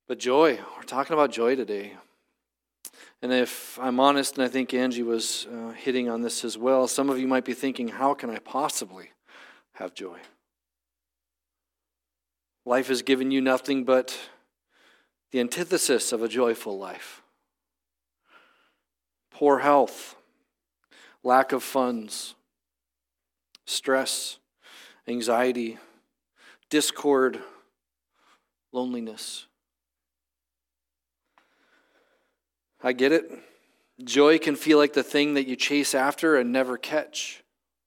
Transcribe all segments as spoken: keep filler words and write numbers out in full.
But joy, we're talking about joy today. And if I'm honest, and I think Angie was uh, hitting on this as well, some of you might be thinking, how can I possibly have joy? Life has given you nothing but the antithesis of a joyful life. Poor health, lack of funds, stress, anxiety, discord, loneliness. I get it. Joy can feel like the thing that you chase after and never catch.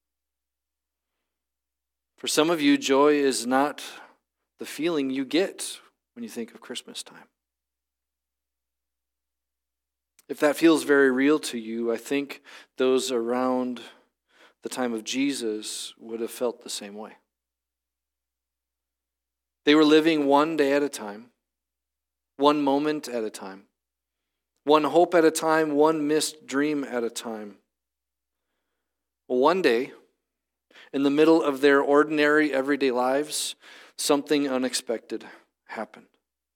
For some of you, joy is not the feeling you get when you think of Christmas time. If that feels very real to you, I think those around the time of Jesus would have felt the same way. They were living one day at a time, one moment at a time, one hope at a time, one missed dream at a time. Well, one day, in the middle of their ordinary, everyday lives, something unexpected happened.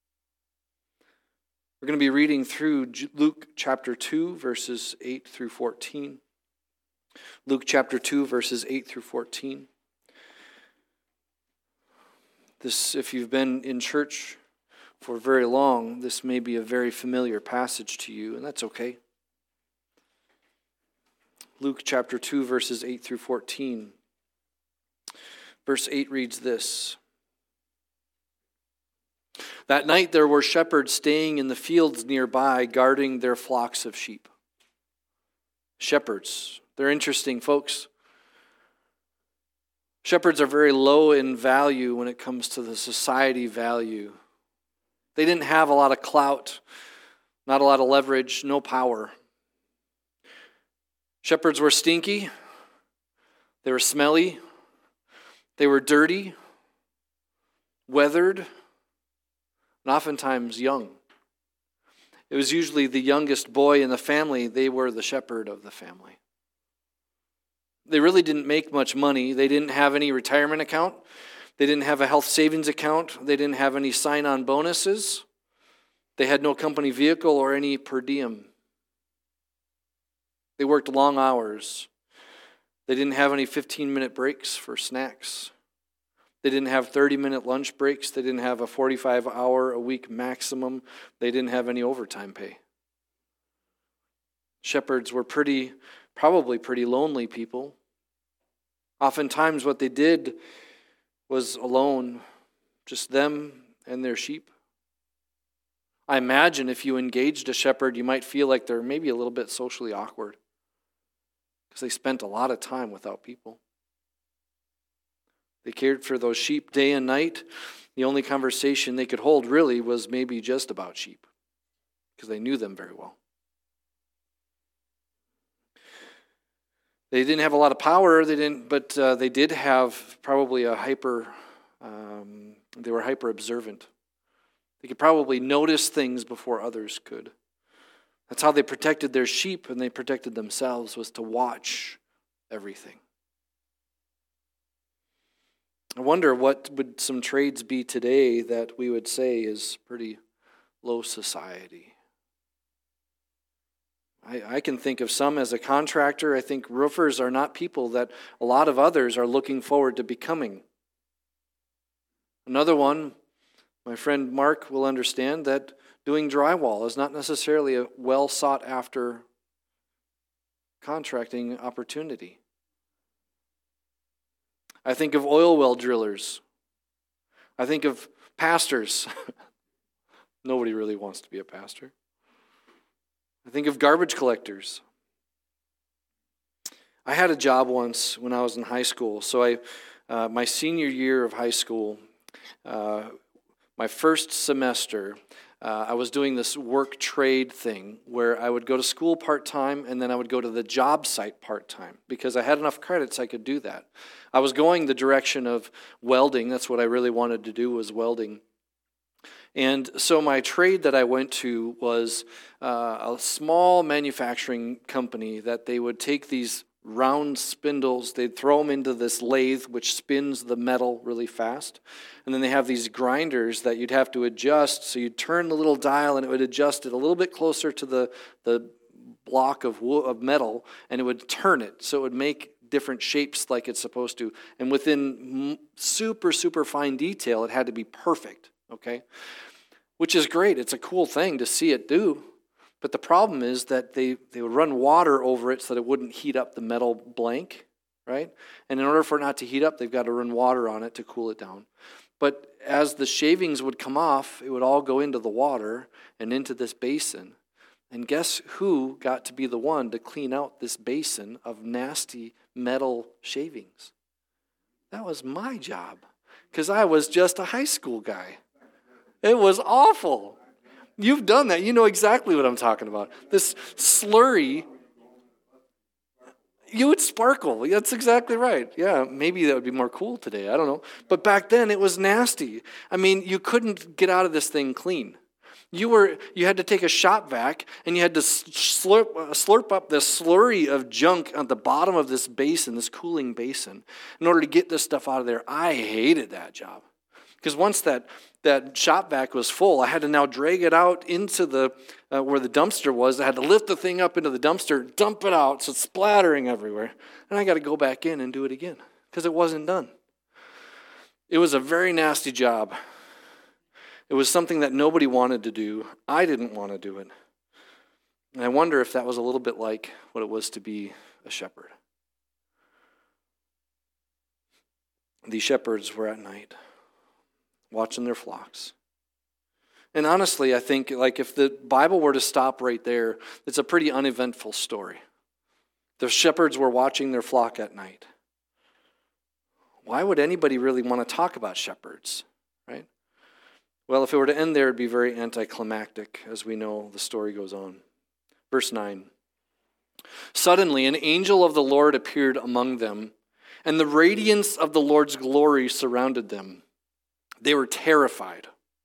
We're going to be reading through Luke chapter two, verses eight through fourteen. Luke chapter two, verses eight through fourteen. This, if you've been in church for very long, this may be a very familiar passage to you, and that's okay. Luke chapter two, verses eight through fourteen. Verse eight reads this. That night there were shepherds staying in the fields nearby, guarding their flocks of sheep. Shepherds, they're interesting folks. Shepherds are very low in value when it comes to the society value. They didn't have a lot of clout, not a lot of leverage, no power. Shepherds were stinky, they were smelly, they were dirty, weathered, and oftentimes young. It was usually the youngest boy in the family. They were the shepherd of the family. They really didn't make much money. They didn't have any retirement account. They didn't have a health savings account. They didn't have any sign-on bonuses. They had no company vehicle or any per diem. They worked long hours. They didn't have any fifteen-minute breaks for snacks. They didn't have thirty-minute lunch breaks. They didn't have a forty-five hour a week maximum. They didn't have any overtime pay. Shepherds were pretty, probably pretty lonely people. Oftentimes what they did was alone, just them and their sheep. I imagine if you engaged a shepherd, you might feel like they're maybe a little bit socially awkward because they spent a lot of time without people. They cared for those sheep day and night. The only conversation they could hold really was maybe just about sheep because they knew them very well. They didn't have a lot of power, they didn't, but uh, they did have probably a hyper, um, they were hyper observant. They could probably notice things before others could. That's how they protected their sheep and they protected themselves, was to watch everything. I wonder what would some trades be today that we would say is pretty low society. I, I can think of some as a contractor. I think roofers are not people that a lot of others are looking forward to becoming. Another one, my friend Mark will understand that doing drywall is not necessarily a well sought after contracting opportunity. I think of oil well drillers. I think of pastors. Nobody really wants to be a pastor. I think of garbage collectors. I had a job once when I was in high school. So I, uh, my senior year of high school, uh, my first semester, uh, I was doing this work trade thing where I would go to school part-time and then I would go to the job site part-time because I had enough credits I could do that. I was going the direction of welding. That's what I really wanted to do, was welding. And so my trade that I went to was uh, a small manufacturing company that they would take these round spindles. They'd throw them into this lathe, which spins the metal really fast. And then they have these grinders that you'd have to adjust. So you'd turn the little dial, and it would adjust it a little bit closer to the, the block of, wood, of metal, and it would turn it. So it would make different shapes like it's supposed to. And within super, super fine detail, it had to be perfect, okay? Which is great. It's a cool thing to see it do. But the problem is that they, they would run water over it so that it wouldn't heat up the metal blank, right? And in order for it not to heat up, they've got to run water on it to cool it down. But as the shavings would come off, it would all go into the water and into this basin. And guess who got to be the one to clean out this basin of nasty metal shavings? That was my job, because I was just a high school guy. It was awful. You've done that. You know exactly what I'm talking about. This slurry, you would sparkle. That's exactly right. Yeah, maybe that would be more cool today. I don't know. But back then, it was nasty. I mean, you couldn't get out of this thing clean. You were you had to take a shop vac, and you had to slurp, uh, slurp up this slurry of junk at the bottom of this basin, this cooling basin, in order to get this stuff out of there. I hated that job. Because once that, that shop vac was full, I had to now drag it out into the uh, where the dumpster was. I had to lift the thing up into the dumpster, dump it out, so it's splattering everywhere. And I got to go back in and do it again, because it wasn't done. It was a very nasty job. It was something that nobody wanted to do. I didn't want to do it. And I wonder if that was a little bit like what it was to be a shepherd. These shepherds were at night, watching their flocks. And honestly, I think like if the Bible were to stop right there, it's a pretty uneventful story. The shepherds were watching their flock at night. Why would anybody really want to talk about shepherds, right? Well, if it were to end there, it'd be very anticlimactic, as we know the story goes on. Verse nine. Suddenly, an angel of the Lord appeared among them, and the radiance of the Lord's glory surrounded them. They were terrified.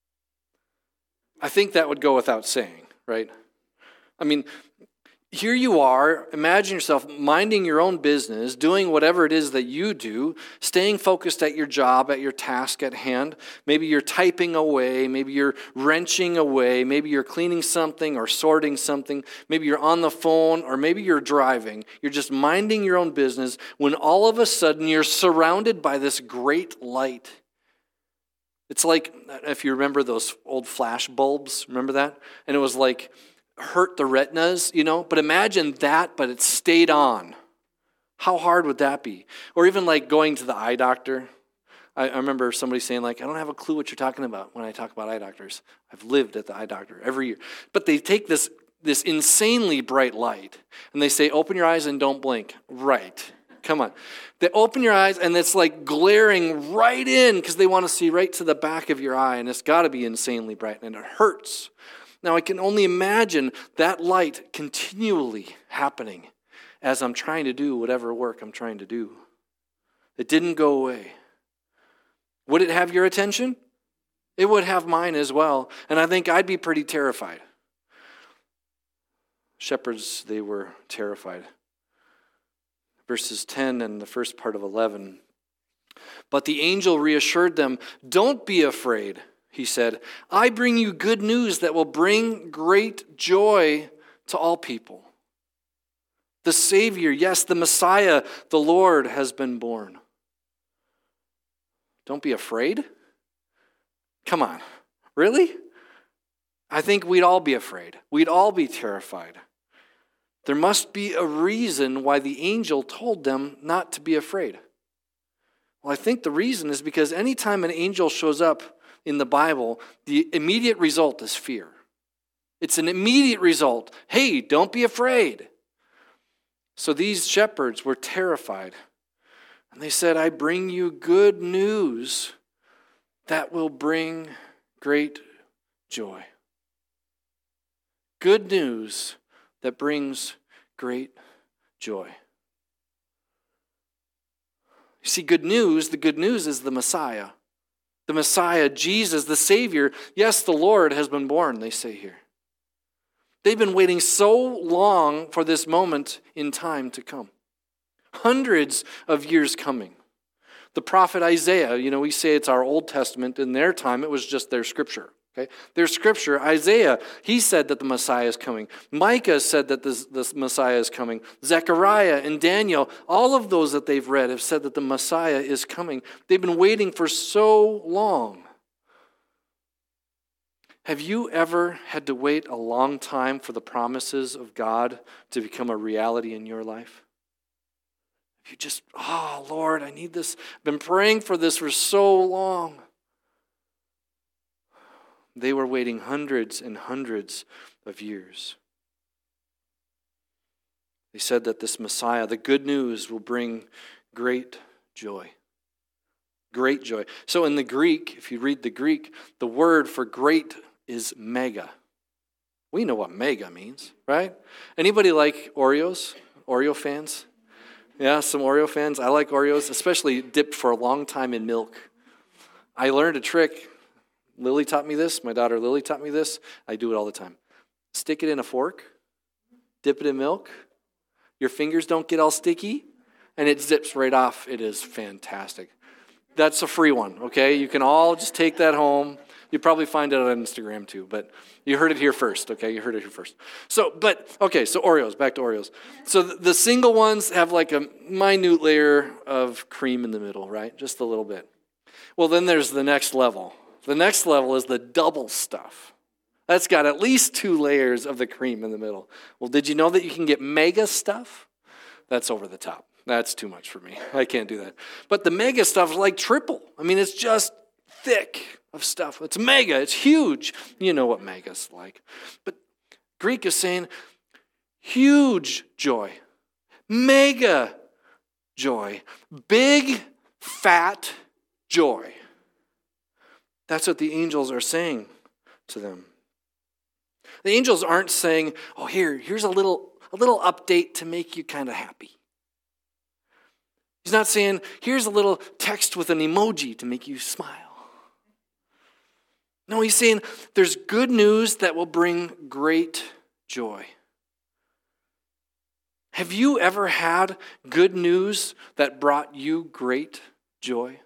I think that would go without saying, right? I mean, here you are, imagine yourself minding your own business, doing whatever it is that you do, staying focused at your job, at your task at hand. Maybe you're typing away, maybe you're wrenching away, maybe you're cleaning something or sorting something, maybe you're on the phone, or maybe you're driving. You're just minding your own business when all of a sudden you're surrounded by this great light. It's like, if you remember those old flash bulbs, remember that? And it was like, hurt the retinas, you know, but imagine that, but it stayed on. How hard would that be? Or even like going to the eye doctor. I, I remember somebody saying like, I don't have a clue what you're talking about when I talk about eye doctors. I've lived at the eye doctor every year. But they take this, this insanely bright light and they say, open your eyes and don't blink. Right. Come on. They open your eyes and it's like glaring right in because they want to see right to the back of your eye, and it's got to be insanely bright and it hurts. Now, I can only imagine that light continually happening as I'm trying to do whatever work I'm trying to do. It didn't go away. Would it have your attention? It would have mine as well, and I think I'd be pretty terrified. Shepherds, they were terrified. Verses ten and the first part of eleven. But the angel reassured them, "Don't be afraid." He said, "I bring you good news that will bring great joy to all people. The Savior, yes, the Messiah, the Lord, has been born." Don't be afraid? Come on, really? I think we'd all be afraid. We'd all be terrified. There must be a reason why the angel told them not to be afraid. Well, I think the reason is because anytime an angel shows up in the Bible, the immediate result is fear. It's an immediate result. Hey, don't be afraid. So these shepherds were terrified. And they said, "I bring you good news that will bring great joy." Good news that brings great joy. You see, good news, the good news is the Messiah. The Messiah, Jesus, the Savior. Yes, the Lord has been born, they say here. They've been waiting so long for this moment in time to come. Hundreds of years coming. The prophet Isaiah, you know, we say it's our Old Testament. In their time, it was just their scripture. Okay? Their scripture, Isaiah, he said that the Messiah is coming. Micah said that this, this Messiah is coming. Zechariah and Daniel, all of those that they've read have said that the Messiah is coming. They've been waiting for so long. Have you ever had to wait a long time for the promises of God to become a reality in your life? You just, oh, Lord, I need this. I've been praying for this for so long. They were waiting hundreds and hundreds of years. They said that this Messiah, the good news, will bring great joy. Great joy. So in the Greek, if you read the Greek, the word for great is mega. We know what mega means, right? Anybody like Oreos? Oreo fans? Yeah, some Oreo fans. I like Oreos, especially dipped for a long time in milk. I learned a trick. Lily taught me this. My daughter Lily taught me this. I do it all the time. Stick it in a fork, dip it in milk. Your fingers don't get all sticky, and it zips right off. It is fantastic. That's a free one, okay? You can all just take that home. You probably find it on Instagram too, but you heard it here first, okay? You heard it here first. So, but, okay, so Oreos, back to Oreos. So the, the single ones have like a minute layer of cream in the middle, right? Just a little bit. Well, then there's the next level. The next level is the double stuff. That's got at least two layers of the cream in the middle. Well, did you know that you can get mega stuff? That's over the top. That's too much for me. I can't do that. But the mega stuff is like triple. I mean, it's just thick of stuff. It's mega. It's huge. You know what mega's like. But Greek is saying huge joy. Mega joy. Big, fat joy. That's what the angels are saying to them. The angels aren't saying, oh, here, here's a little, a little update to make you kind of happy. He's not saying, here's a little text with an emoji to make you smile. No, he's saying there's good news that will bring great joy. Have you ever had good news that brought you great joy?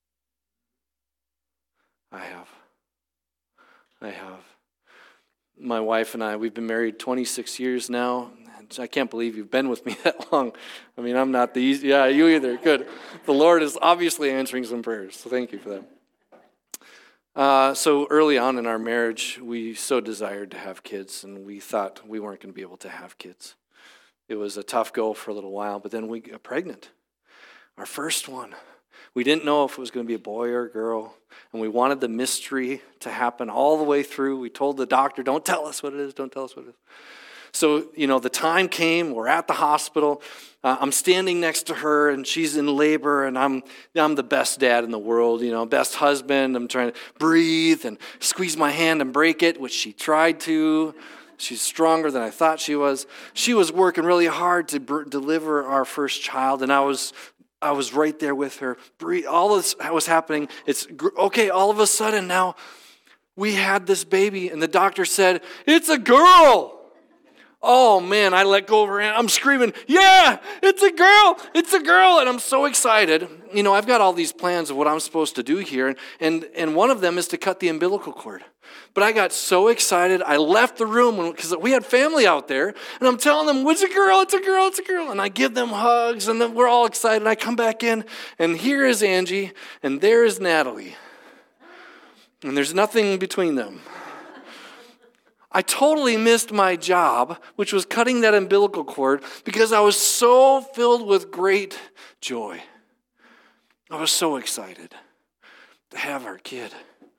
I have. I have. My wife and I, we've been married twenty-six years now. I can't believe you've been with me that long. I mean, I'm not the easy. Yeah, you either. Good. The Lord is obviously answering some prayers, so thank you for that. Uh, so early on in our marriage, we so desired to have kids, and we thought we weren't going to be able to have kids. It was a tough go for a little while, but then we got pregnant. Our first one. We didn't know if it was going to be a boy or a girl, and we wanted the mystery to happen all the way through. We told the doctor, don't tell us what it is, don't tell us what it is. So, you know, the time came, we're at the hospital, uh, I'm standing next to her, and she's in labor, and I'm I'm the best dad in the world, you know, best husband. I'm trying to breathe and squeeze my hand and break it, which she tried to. She's stronger than I thought she was. She was working really hard to br- deliver our first child, and I was I was right there with her. All this was happening. It's okay. All of a sudden now, we had this baby, and the doctor said, "It's a girl." Oh man, I let go of her hand. I'm screaming, "Yeah, it's a girl! It's a girl!" And I'm so excited. You know, I've got all these plans of what I'm supposed to do here, and and, and one of them is to cut the umbilical cord. But I got so excited, I left the room because we had family out there, and I'm telling them, "It's a girl! It's a girl! It's a girl!" And I give them hugs, and then we're all excited. I come back in, and here is Angie, and there is Natalie, and there's nothing between them. I totally missed my job, which was cutting that umbilical cord, because I was so filled with great joy. I was so excited to have our kid.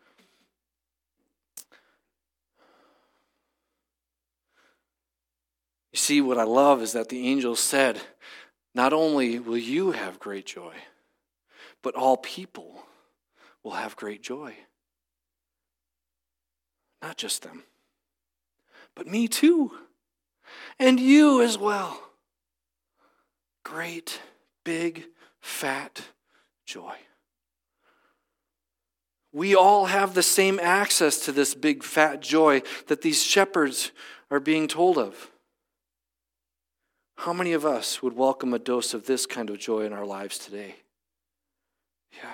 You see, what I love is that the angel said, not only will you have great joy, but all people will have great joy. Not just them. But me too, and you as well. Great, big, fat joy. We all have the same access to this big, fat joy that these shepherds are being told of. How many of us would welcome a dose of this kind of joy in our lives today? Yeah.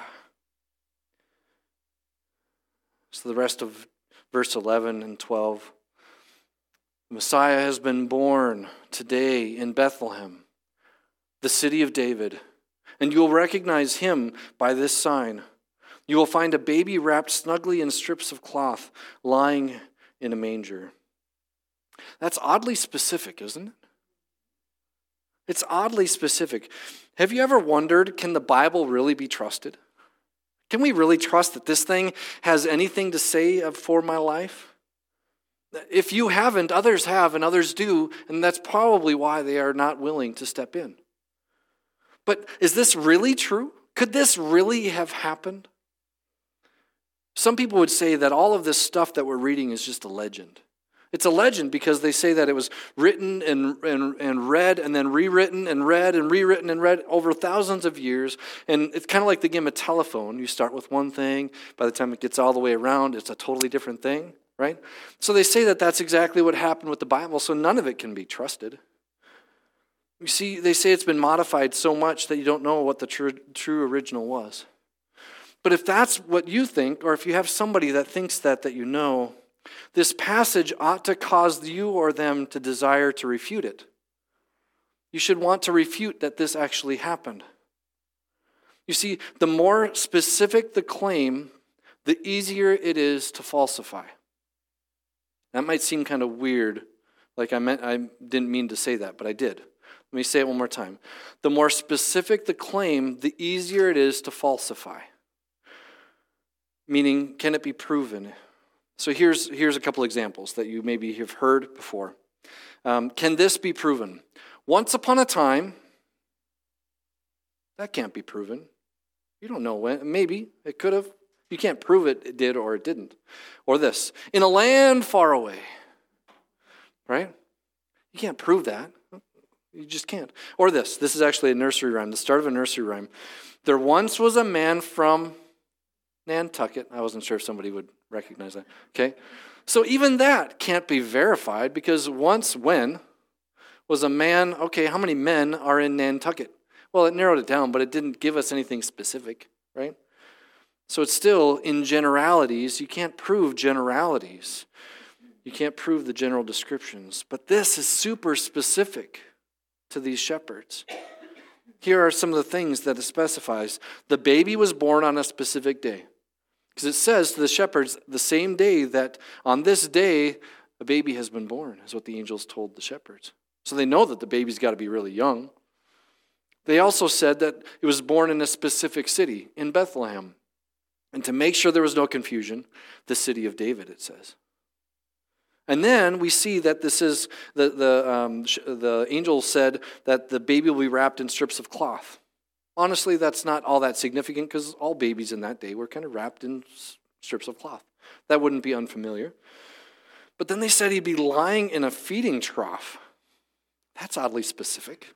So the rest of verse eleven and twelve. Messiah has been born today in Bethlehem, the city of David, and you will recognize him by this sign. You will find a baby wrapped snugly in strips of cloth, lying in a manger. That's oddly specific, isn't it? It's oddly specific. Have you ever wondered, can the Bible really be trusted? Can we really trust that this thing has anything to say for my life? If you haven't, others have and others do, and that's probably why they are not willing to step in. But is this really true? Could this really have happened? Some people would say that all of this stuff that we're reading is just a legend. It's a legend because they say that it was written and, and, and read and then rewritten and read and rewritten and read over thousands of years. And it's kind of like the game of telephone. You start with one thing. By the time it gets all the way around, it's a totally different thing, right? So they say that that's exactly what happened with the Bible, so none of it can be trusted. You see, they say it's been modified so much that you don't know what the true, true original was. But if that's what you think, or if you have somebody that thinks that, that you know, this passage ought to cause you or them to desire to refute it. You should want to refute that this actually happened. You see, the more specific the claim, the easier it is to falsify. That might seem kind of weird, like I meant I didn't mean to say that, but I did. Let me say it one more time. The more specific the claim, the easier it is to falsify. Meaning, can it be proven? So here's, here's a couple examples that you maybe have heard before. Um, can this be proven? Once upon a time, that can't be proven. You don't know when. Maybe it could have. You can't prove it, it did or it didn't. Or this, in a land far away. Right? You can't prove that. You just can't. Or this, this is actually a nursery rhyme, the start of a nursery rhyme. There once was a man from Nantucket. I wasn't sure if somebody would recognize that. Okay? So even that can't be verified because once when was a man, okay, how many men are in Nantucket? Well, it narrowed it down, but it didn't give us anything specific, right? So it's still in generalities. You can't prove generalities. You can't prove the general descriptions. But this is super specific to these shepherds. Here are some of the things that it specifies. The baby was born on a specific day. Because it says to the shepherds, the same day that on this day a baby has been born, is what the angels told the shepherds. So they know that the baby's got to be really young. They also said that it was born in a specific city, in Bethlehem. And to make sure there was no confusion, the city of David, it says. And then we see that this is, the, the, um, the angel said that the baby will be wrapped in strips of cloth. Honestly, that's not all that significant because all babies in that day were kind of wrapped in strips of cloth. That wouldn't be unfamiliar. But then they said he'd be lying in a feeding trough. That's oddly specific.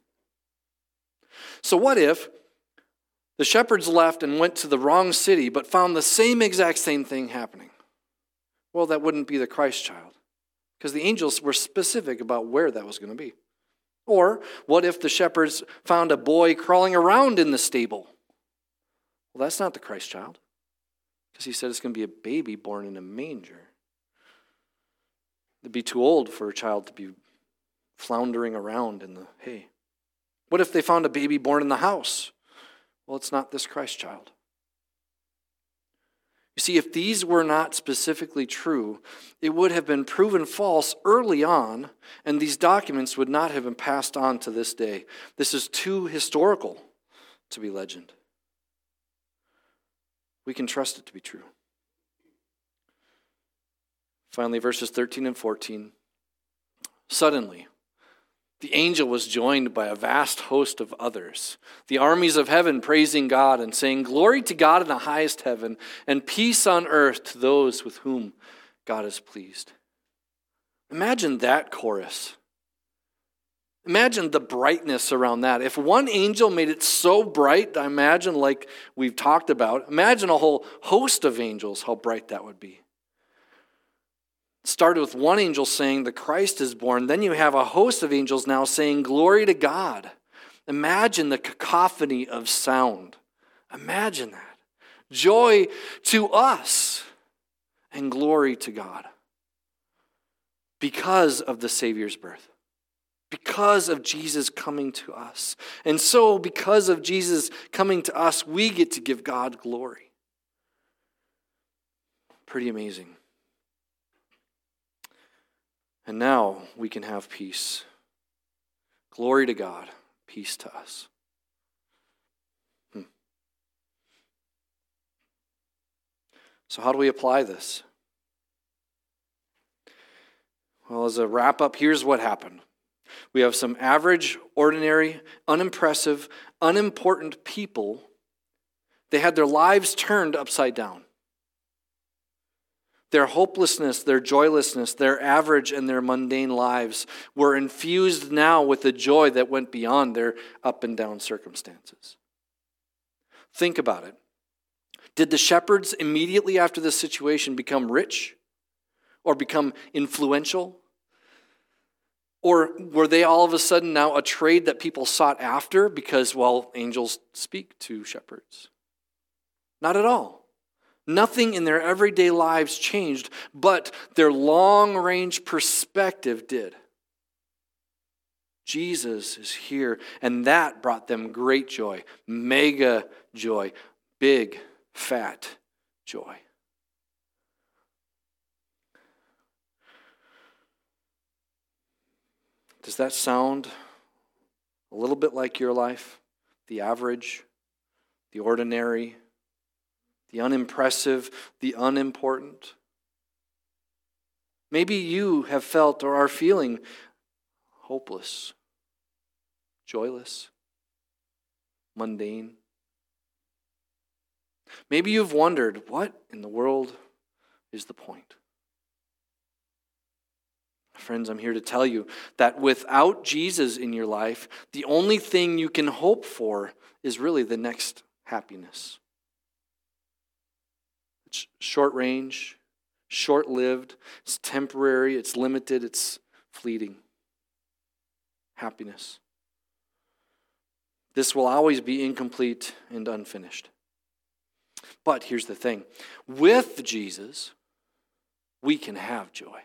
So what if the shepherds left and went to the wrong city but found the same exact same thing happening? Well, that wouldn't be the Christ child because the angels were specific about where that was going to be. Or what if the shepherds found a boy crawling around in the stable? Well, that's not the Christ child because he said it's going to be a baby born in a manger. It'd be too old for a child to be floundering around in the hay. What if they found a baby born in the house? Well, it's not this Christ child. You see, if these were not specifically true, it would have been proven false early on, and these documents would not have been passed on to this day. This is too historical to be legend. We can trust it to be true. Finally, verses thirteen and fourteen. Suddenly, the angel was joined by a vast host of others, the armies of heaven praising God and saying, "Glory to God in the highest heaven, and peace on earth to those with whom God is pleased." Imagine that chorus. Imagine the brightness around that. If one angel made it so bright, I imagine like we've talked about, imagine a whole host of angels, how bright that would be. It started with one angel saying the Christ is born. Then you have a host of angels now saying glory to God. Imagine the cacophony of sound. Imagine that. Joy to us and glory to God. Because of the Savior's birth. Because of Jesus coming to us. And so, because of Jesus coming to us, we get to give God glory. Pretty amazing. And now we can have peace. Glory to God, peace to us. Hmm. So how do we apply this? Well, as a wrap up, here's what happened. We have some average, ordinary, unimpressive, unimportant people. They had their lives turned upside down. Their hopelessness, their joylessness, their average and their mundane lives were infused now with a joy that went beyond their up and down circumstances. Think about it. Did the shepherds immediately after this situation become rich or become influential? Or were they all of a sudden now a trade that people sought after because, well, angels speak to shepherds? Not at all. Nothing in their everyday lives changed, but their long-range perspective did. Jesus is here, and that brought them great joy, mega joy, big, fat joy. Does that sound a little bit like your life? The average, the ordinary, the unimpressive, the unimportant? Maybe you have felt or are feeling hopeless, joyless, mundane. Maybe you've wondered, what in the world is the point? Friends, I'm here to tell you that without Jesus in your life, the only thing you can hope for is really the next happiness. It's short range, short-lived, it's temporary, it's limited, it's fleeting. Happiness. This will always be incomplete and unfinished. But here's the thing. With Jesus, we can have joy.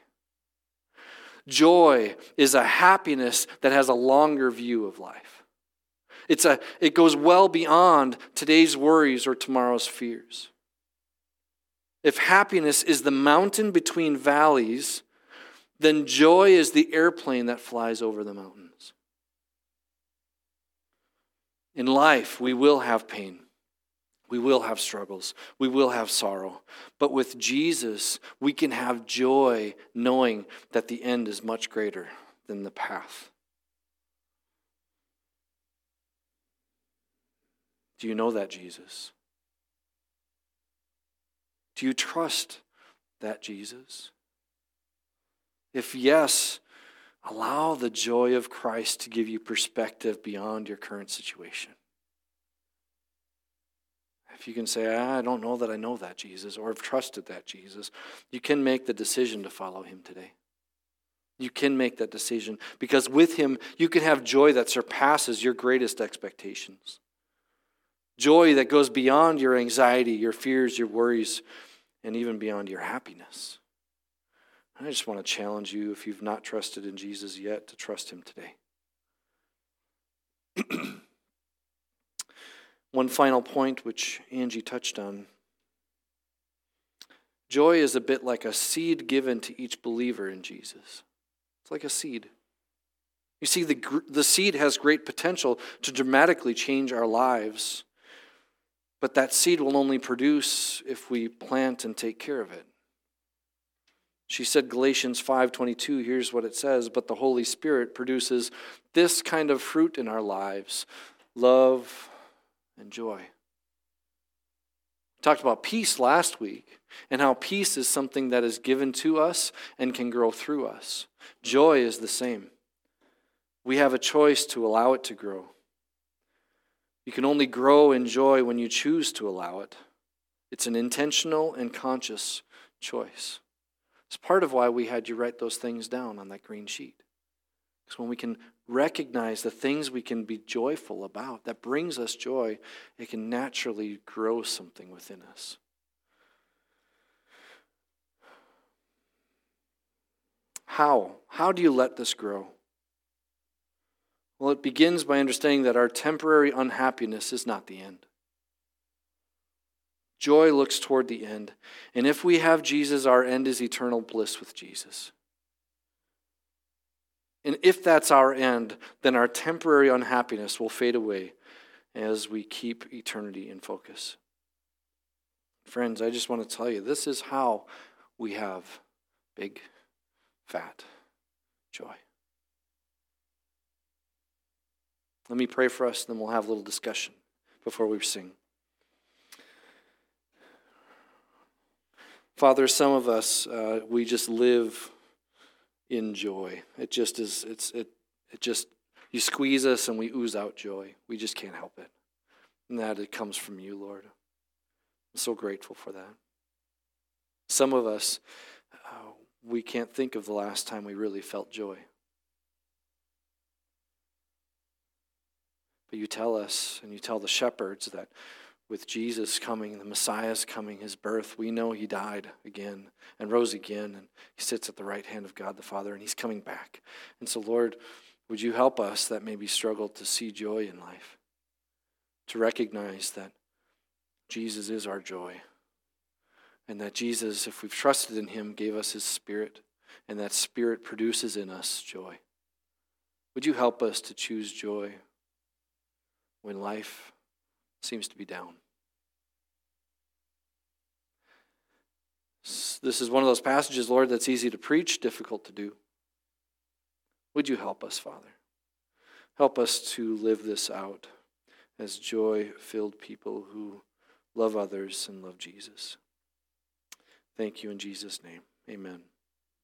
Joy is a happiness that has a longer view of life. It's a, it goes well beyond today's worries or tomorrow's fears. If happiness is the mountain between valleys, then joy is the airplane that flies over the mountains. In life, we will have pain. We will have struggles. We will have sorrow. But with Jesus, we can have joy knowing that the end is much greater than the path. Do you know that Jesus? Do you trust that Jesus? If yes, allow the joy of Christ to give you perspective beyond your current situation. If you can say, I don't know that I know that Jesus, or have trusted that Jesus, you can make the decision to follow him today. You can make that decision because with him, you can have joy that surpasses your greatest expectations. Joy that goes beyond your anxiety, your fears, your worries, and even beyond your happiness. I just want to challenge you, if you've not trusted in Jesus yet, to trust him today. One final point, which Angie touched on. Joy is a bit like a seed given to each believer in Jesus. It's like a seed. You see, the, the seed has great potential to dramatically change our lives, but that seed will only produce if we plant and take care of it. She said Galatians five twenty-two, here's what it says, but the Holy Spirit produces this kind of fruit in our lives, love and joy. We talked about peace last week and how peace is something that is given to us and can grow through us. Joy is the same. We have a choice to allow it to grow. You can only grow in joy when you choose to allow it. It's an intentional and conscious choice. It's part of why we had you write those things down on that green sheet. Because when we can recognize the things we can be joyful about, that brings us joy, it can naturally grow something within us. How? How do you let this grow? Well, it begins by understanding that our temporary unhappiness is not the end. Joy looks toward the end. And if we have Jesus, our end is eternal bliss with Jesus. And if that's our end, then our temporary unhappiness will fade away as we keep eternity in focus. Friends, I just want to tell you, this is how we have big, fat joy. Let me pray for us, and then we'll have a little discussion before we sing. Father, some of us, uh, we just live in joy. It just is, it's, it, it just, you squeeze us and we ooze out joy. We just can't help it. And that it comes from you, Lord. I'm so grateful for that. Some of us, uh, we can't think of the last time we really felt joy. But you tell us, and you tell the shepherds that with Jesus coming, the Messiah's coming, his birth, we know he died again and rose again, and he sits at the right hand of God the Father, and he's coming back. And so, Lord, would you help us that maybe struggle to see joy in life, to recognize that Jesus is our joy, and that Jesus, if we've trusted in him, gave us his Spirit, and that Spirit produces in us joy. Would you help us to choose joy when life seems to be down? This is one of those passages, Lord, that's easy to preach, difficult to do. Would you help us, Father? Help us to live this out as joy-filled people who love others and love Jesus. Thank you in Jesus' name. Amen.